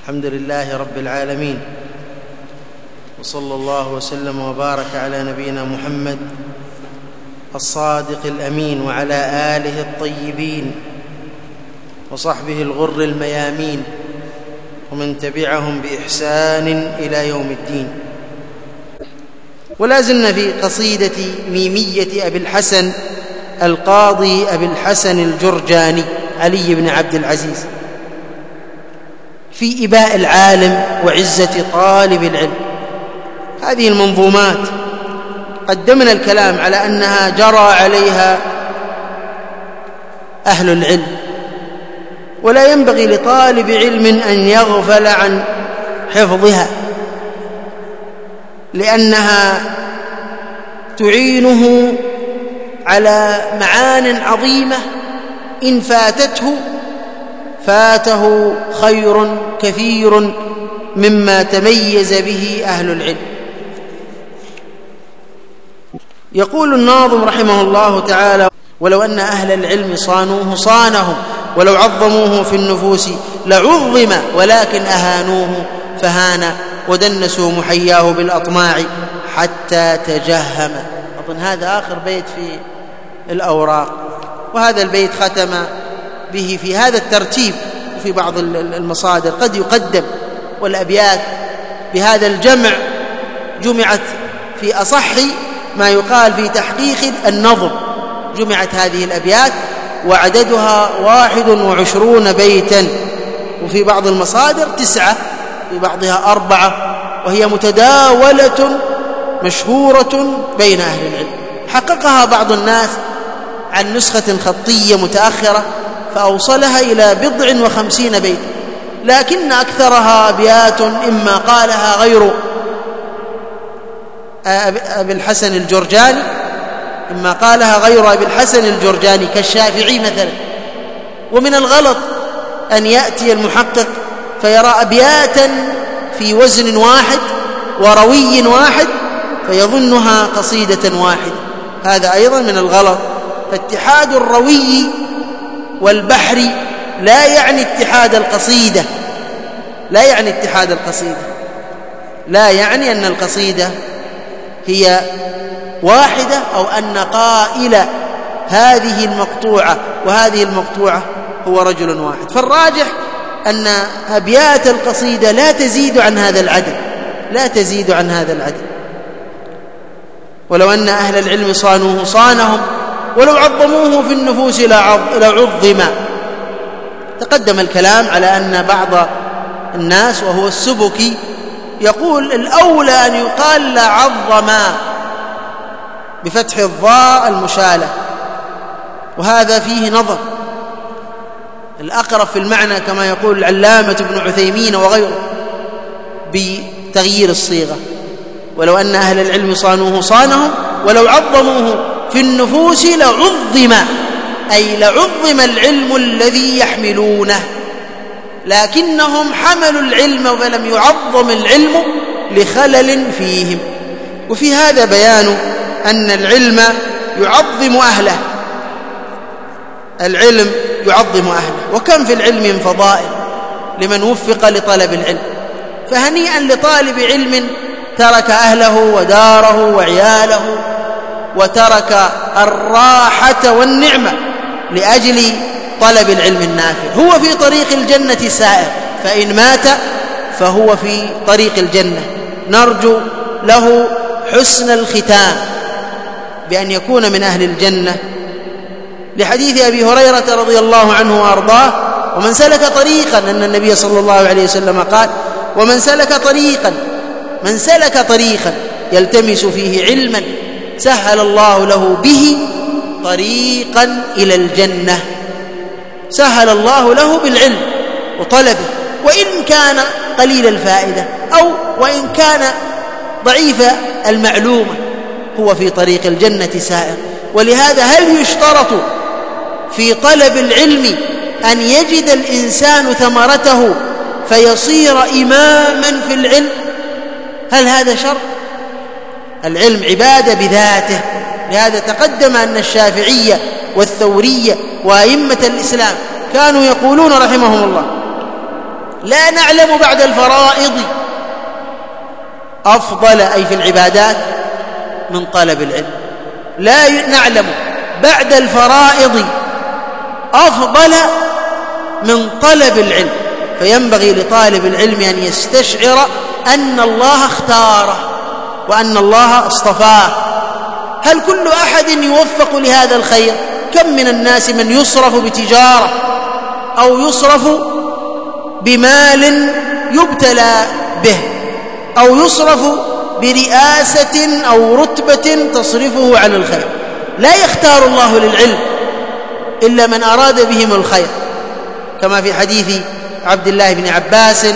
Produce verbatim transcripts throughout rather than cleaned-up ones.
الحمد لله رب العالمين، وصلى الله وسلم وبارك على نبينا محمد الصادق الأمين وعلى آله الطيبين وصحبه الغر الميامين ومن تبعهم بإحسان إلى يوم الدين. ولا زلنا في قصيدة ميمية أبي الحسن القاضي أبي الحسن الجرجاني علي بن عبد العزيز في إباء العالم وعزة طالب العلم. هذه المنظومات قدمنا الكلام على أنها جرى عليها أهل العلم، ولا ينبغي لطالب علم أن يغفل عن حفظها، لأنها تعينه على معان عظيمة إن فاتته فاته خير كثير مما تميز به أهل العلم. يقول الناظم رحمه الله تعالى: ولو أن أهل العلم صانوه صانهم، ولو عظموه في النفوس لعظم، ولكن أهانوه فهان، ودنسوا محياه بالأطماع حتى تجهم. أظن هذا آخر بيت في الأوراق، وهذا البيت ختم به في هذا الترتيب. وفي بعض المصادر قد يقدم، والأبيات بهذا الجمع جمعت في أصح ما يقال في تحقيق النظم، جمعت هذه الأبيات وعددها واحد وعشرون بيتا، وفي بعض المصادر تسعة، في بعضها أربعة، وهي متداولة مشهورة بين أهل العلم. حققها بعض الناس عن نسخة خطية متأخرة فأوصلها إلى بضع وخمسين بيت، لكن أكثرها أبيات إما قالها غير أبي الحسن الجرجاني إما قالها غير أبي الحسن الجرجاني كالشافعي مثلا. ومن الغلط أن يأتي المحقق فيرى أبياتا في وزن واحد وروي واحد فيظنها قصيدة واحدة، هذا أيضا من الغلط. فاتحاد الروي والبحر لا يعني اتحاد القصيدة، لا يعني اتحاد القصيدة، لا يعني أن القصيدة هي واحدة، أو أن قائل هذه المقطوعة وهذه المقطوعة هو رجل واحد. فالراجح أن أبيات القصيدة لا تزيد عن هذا العدد، لا تزيد عن هذا العدد. ولو أن أهل العلم صانوه صانهم، ولو عظموه في النفوس لعظم. تقدم الكلام على أن بعض الناس وهو السبكي يقول الأولى أن يقال لعظم بفتح الضاء المشالة، وهذا فيه نظر. الأقرب في المعنى كما يقول العلامة ابن عثيمين وغيره بتغيير الصيغة: ولو أن أهل العلم صانوه صانهم، ولو عظموه في النفوس لعظم، أي لعظم العلم الذي يحملونه، لكنهم حملوا العلم فلم يعظم العلم لخلل فيهم. وفي هذا بيان أن العلم يعظم أهله، العلم يعظم أهله. وكم في العلم من فضائل لمن وفق لطلب العلم، فهنيئا لطالب علم ترك أهله وداره وعياله وترك الراحة والنعمة لأجل طلب العلم النافع. هو في طريق الجنة سائر، فإن مات فهو في طريق الجنة. نرجو له حسن الختام بأن يكون من أهل الجنة، لحديث أبي هريرة رضي الله عنه وأرضاه: ومن سلك طريقا، أن النبي صلى الله عليه وسلم قال: ومن سلك طريقا من سلك طريقا يلتمس فيه علما سهل الله له به طريقا إلى الجنة. سهل الله له بالعلم وطلبه، وإن كان قليل الفائدة أو وإن كان ضعيف المعلومة، هو في طريق الجنة سائر. ولهذا هل يشترط في طلب العلم أن يجد الإنسان ثمرته فيصير إماما في العلم؟ هل هذا شرط؟ العلم عبادة بذاته. لهذا تقدم أن الشافعية والثورية وأئمة الإسلام كانوا يقولون رحمهم الله: لا نعلم بعد الفرائض أفضل أي في العبادات من طلب العلم، لا نعلم بعد الفرائض أفضل من طلب العلم. فينبغي لطالب العلم أن يستشعر أن الله اختاره وأن الله اصطفاه. هل كل أحد يوفق لهذا الخير؟ كم من الناس من يصرف بتجارة أو يصرف بمال يبتلى به، أو يصرف برئاسة أو رتبة تصرفه عن الخير. لا يختار الله للعلم إلا من أراد بهم الخير، كما في حديث عبد الله بن عباس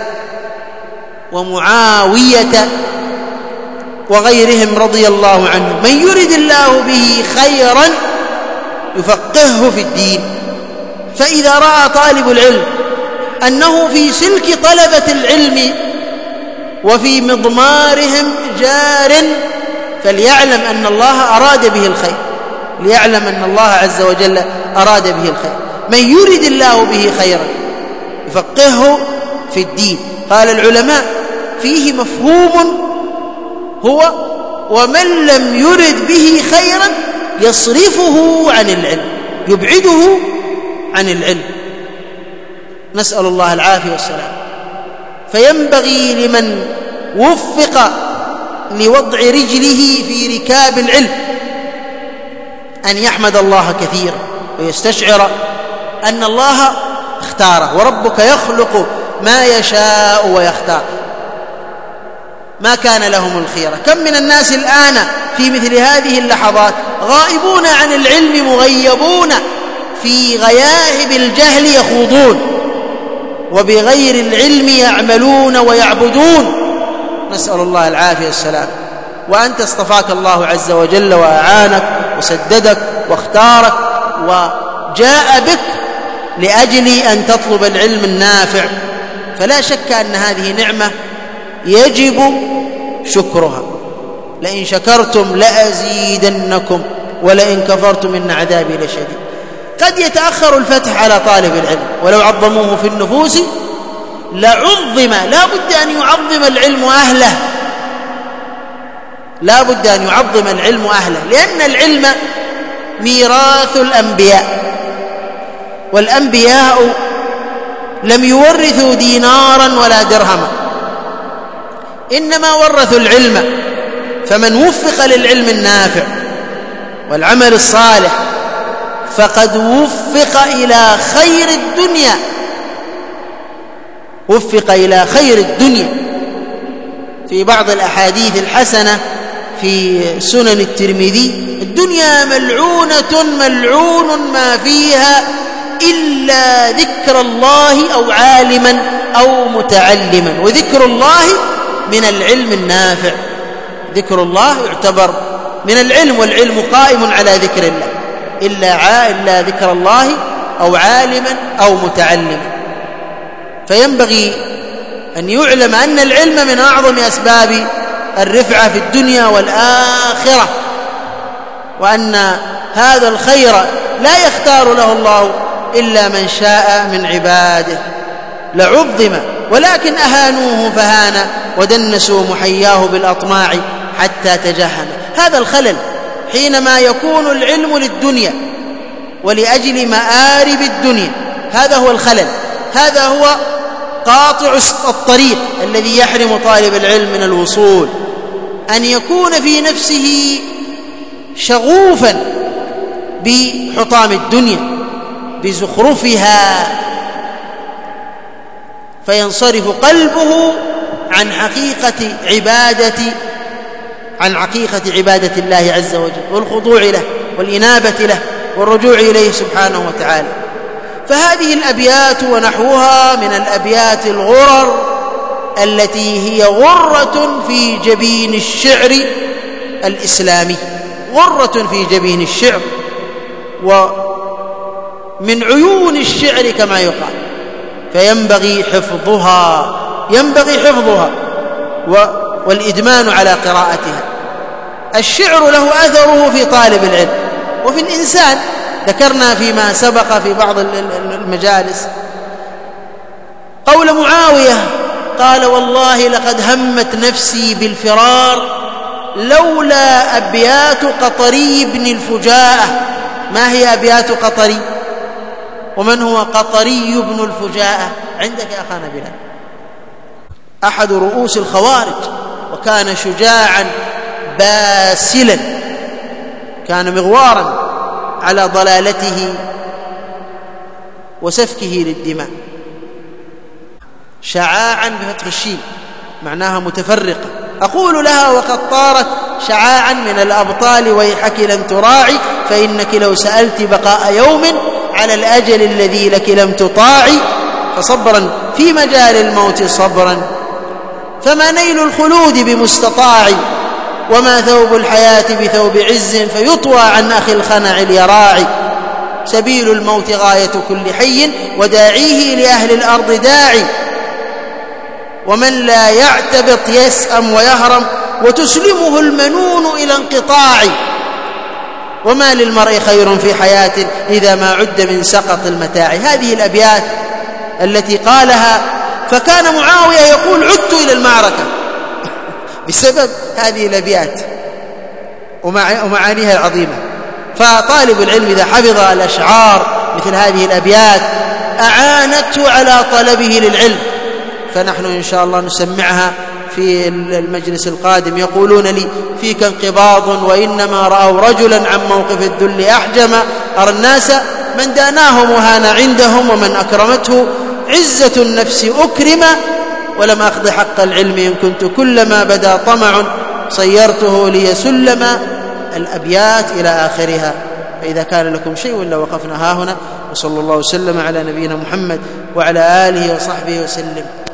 ومعاوية وغيرهم رضي الله عنهم: من يرد الله به خيرا يفقهه في الدين. فإذا رأى طالب العلم أنه في سلك طلبة العلم وفي مضمارهم جار فليعلم أن الله أراد به الخير، ليعلم أن الله عز وجل أراد به الخير. من يرد الله به خيرا يفقهه في الدين. قال العلماء فيه مفهوم هو: ومن لم يرد به خيرا يصرفه عن العلم، يبعده عن العلم. نسأل الله العافية والسلام. فينبغي لمن وفق لوضع رجله في ركاب العلم أن يحمد الله كثيرا ويستشعر أن الله اختاره، وربك يخلق ما يشاء ويختار، ما كان لهم الخيرة. كم من الناس الآن في مثل هذه اللحظات غائبون عن العلم، مغيبون في غياهب الجهل يخوضون، وبغير العلم يعملون ويعبدون. نسأل الله العافية والسلام. وأنت اصطفاك الله عز وجل وأعانك وسددك واختارك وجاء بك لأجل أن تطلب العلم النافع، فلا شك أن هذه نعمة يجب شكرها. لئن شكرتم لأزيدنكم ولئن كفرتم إن عذابي لشديد. قد يتأخر الفتح على طالب العلم، ولو عظموه في النفوس لعظم. لا بد أن يعظم العلم أهله، لا بد أن يعظم العلم أهله، لأن العلم ميراث الأنبياء، والأنبياء لم يورثوا دينارا ولا درهما، إنما ورثوا العلم. فمن وفق للعلم النافع والعمل الصالح فقد وفق إلى خير الدنيا، وفق إلى خير الدنيا. في بعض الأحاديث الحسنة في سنن الترمذي: الدنيا ملعونة ملعون ما فيها إلا ذكر الله أو عالما أو متعلما. وذكر الله من العلم النافع، ذكر الله يعتبر من العلم، والعلم قائم على ذكر الله، إلا إلا ذكر الله أو عالما أو متعلما. فينبغي أن يعلم أن العلم من أعظم أسباب الرفعة في الدنيا والآخرة، وأن هذا الخير لا يختار له الله إلا من شاء من عباده. لعظم ولكن أهانوه فهان ودنسوا محياه بالأطماع حتى تجهم. هذا الخلل حينما يكون العلم للدنيا ولأجل مآرب الدنيا، هذا هو الخلل، هذا هو قاطع الطريق الذي يحرم طالب العلم من الوصول. أن يكون في نفسه شغوفا بحطام الدنيا بزخرفها، فينصرف قلبه عن حقيقة عبادة عن حقيقة عبادة الله عز وجل والخضوع له والإنابة له والرجوع إليه سبحانه وتعالى. فهذه الأبيات ونحوها من الأبيات الغرر التي هي غرة في جبين الشعر الإسلامي، غرة في جبين الشعر ومن عيون الشعر كما يقال، فينبغي حفظها، ينبغي حفظها والإدمان على قراءتها. الشعر له أثره في طالب العلم وفي الإنسان. ذكرنا فيما سبق في بعض المجالس قول معاوية قال والله لقد همت نفسي بالفرار لولا أبيات قطري بن الفجاءة. ما هي أبيات قطري؟ ومن هو قطري بن الفجاءة؟ عندك يا أخانا بلال. أحد رؤوس الخوارج، وكان شجاعا باسلا، كان مغوارا على ضلالته وسفكه للدماء. شعاعا بفتح الشين معناها متفرقة. أقول لها وقد طارت شعاعا من الأبطال ويحك لن تراعي، فإنك لو سألت بقاء يوم على الأجل الذي لك لم تطاعي، فصبرا في مجال الموت صبرا، فما نيل الخلود بمستطاع، وما ثوب الحياة بثوب عز فيطوى عن أخي الخنع اليراعي. سبيل الموت غاية كل حي وداعيه لأهل الأرض داعي، ومن لا يعتبط يسأم ويهرم وتسلمه المنون إلى انقطاع. وما للمرء خير في حياة إذا ما عد من سقط المتاع. هذه الأبيات التي قالها، فكان معاوية يقول عدت إلى المعركة بسبب هذه الأبيات ومعانيها العظيمة. فطالب العلم إذا حفظ الأشعار مثل هذه الأبيات أعانته على طلبه للعلم. فنحن إن شاء الله نسمعها في المجلس القادم. يقولون لي فيك انقباض وإنما رأوا رجلا عن موقف الذل أحجم، أرى الناس من داناهم وهان عندهم، ومن أكرمته عزة النفس أكرم، ولم أخض حق العلم إن كنت كلما بدا طمع صيرته لي سلما. الأبيات إلى آخرها. فإذا كان لكم شيء إلا وقفنا ها هنا، وصلى الله وسلم على نبينا محمد وعلى آله وصحبه وسلم.